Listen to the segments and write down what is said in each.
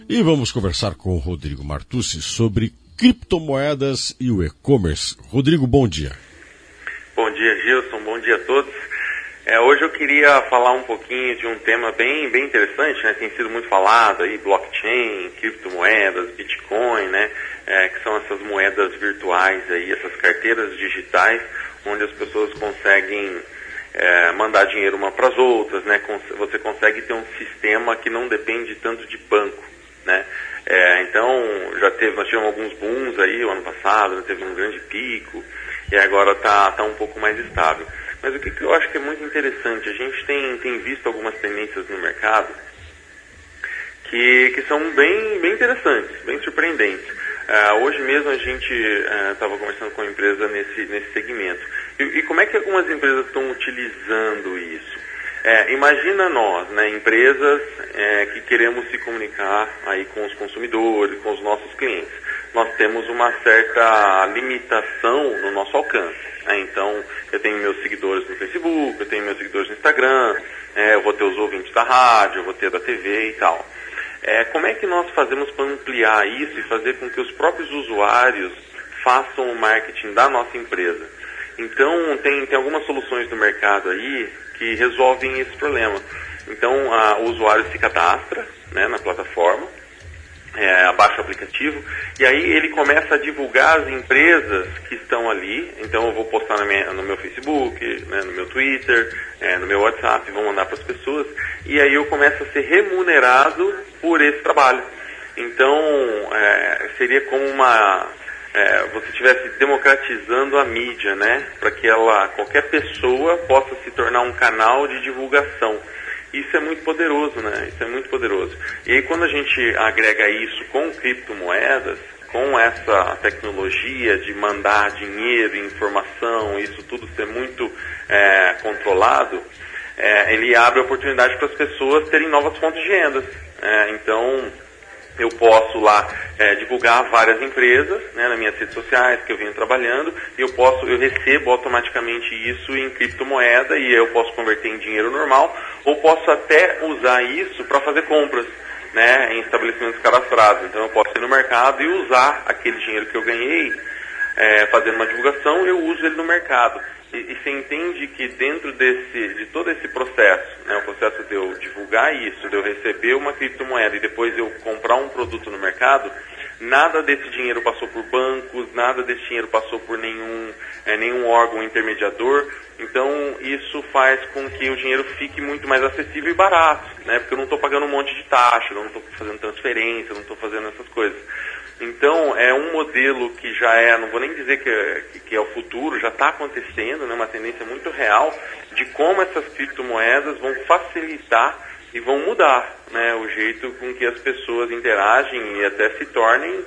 E vamos conversar com o Rodrigo Martucci sobre criptomoedas e o e-commerce. Rodrigo, bom dia. Bom dia, Gilson. Bom dia a todos. Hoje eu queria falar um pouquinho de um tema bem interessante, né? Tem sido muito falado aí, blockchain, criptomoedas, Bitcoin, né? Que são essas moedas virtuais aí, essas carteiras digitais, onde as pessoas conseguem mandar dinheiro uma para as outras, né? Você consegue ter um sistema que não depende tanto de banco, né? Então, nós tivemos alguns booms aí o ano passado, teve um grande pico, e agora está um pouco mais estável. Mas o que eu acho que é muito interessante, a gente tem visto algumas tendências no mercado que são bem interessantes, bem surpreendentes. Hoje mesmo a gente estava conversando com uma empresa nesse segmento. E como é que algumas empresas estão utilizando isso? Imagina nós, né, empresas que queremos se comunicar aí com os consumidores, com os nossos clientes. Nós temos uma certa limitação no nosso alcance. Então, eu tenho meus seguidores no Facebook, eu tenho meus seguidores no Instagram, eu vou ter os ouvintes da rádio, eu vou ter da TV e tal. Como é que nós fazemos para ampliar isso e fazer com que os próprios usuários façam o marketing da nossa empresa? Então, tem algumas soluções no mercado aí que resolvem esse problema. Então, o usuário se cadastra, né, na plataforma, baixa o aplicativo, e aí ele começa a divulgar as empresas que estão ali. Então eu vou postar no meu Facebook, né, no meu Twitter, no meu WhatsApp, vou mandar para as pessoas, e aí eu começo a ser remunerado por esse trabalho. Então seria como você estivesse democratizando a mídia, né, para que qualquer pessoa possa se tornar um canal de divulgação. Isso é muito poderoso, né? Isso é muito poderoso. E aí quando a gente agrega isso com criptomoedas, com essa tecnologia de mandar dinheiro, informação, isso tudo ser muito controlado, ele abre a oportunidade para as pessoas terem novas fontes de rendas. Então, eu posso lá divulgar várias empresas, né, nas minhas redes sociais que eu venho trabalhando, e eu recebo automaticamente isso em criptomoeda, e eu posso converter em dinheiro normal, ou posso até usar isso para fazer compras, né, em estabelecimentos cadastrados. Então eu posso ir no mercado e usar aquele dinheiro que eu ganhei, fazendo uma divulgação, eu uso ele no mercado. E você entende que dentro de todo esse processo, né, o processo de eu divulgar isso, de eu receber uma criptomoeda e depois eu comprar um produto no mercado, nada desse dinheiro passou por bancos, nada desse dinheiro passou por nenhum órgão intermediador. Então isso faz com que o dinheiro fique muito mais acessível e barato, né, porque eu não estou pagando um monte de taxa, eu não estou fazendo transferência, eu não estou fazendo essas coisas. Então, é um modelo que já não vou nem dizer que é o futuro, já está acontecendo, né, uma tendência muito real de como essas criptomoedas vão facilitar e vão mudar, né, o jeito com que as pessoas interagem e até se tornem,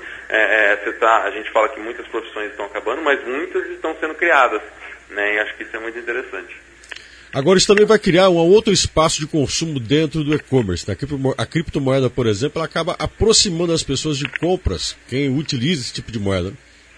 a gente fala que muitas profissões estão acabando, mas muitas estão sendo criadas, né, e acho que isso é muito interessante. Agora isso também vai criar um outro espaço de consumo dentro do e-commerce, né? A criptomoeda, por exemplo, ela acaba aproximando as pessoas de compras, quem utiliza esse tipo de moeda.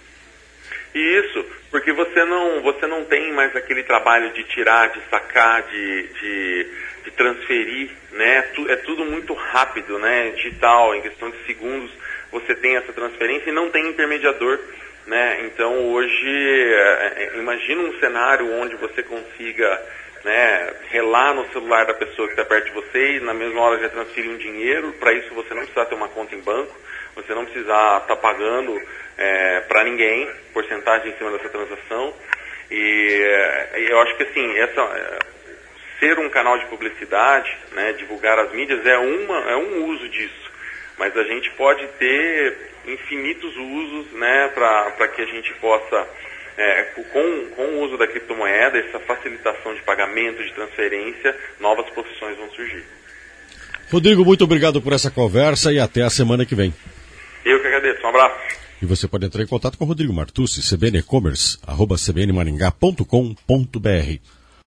Isso, porque você não tem mais aquele trabalho de tirar, de sacar, de transferir, né? É tudo muito rápido, né? Digital, em questão de segundos você tem essa transferência e não tem intermediador, né? Então hoje, imagina um cenário onde você consiga, né, relar no celular da pessoa que está perto de você e na mesma hora já transferir um dinheiro. Para isso você não precisa ter uma conta em banco, você não precisa estar pagando para ninguém porcentagem em cima dessa transação. E eu acho que assim, ser um canal de publicidade, né, divulgar as mídias é um uso disso, mas a gente pode ter infinitos usos, né, para que a gente possa com o uso da criptomoeda, essa facilitação de pagamento, de transferência, novas profissões vão surgir. Rodrigo, muito obrigado por essa conversa e até a semana que vem. Eu que agradeço, um abraço. E você pode entrar em contato com o Rodrigo Martucci, cbnecommerce@cbnmaringá.com.br.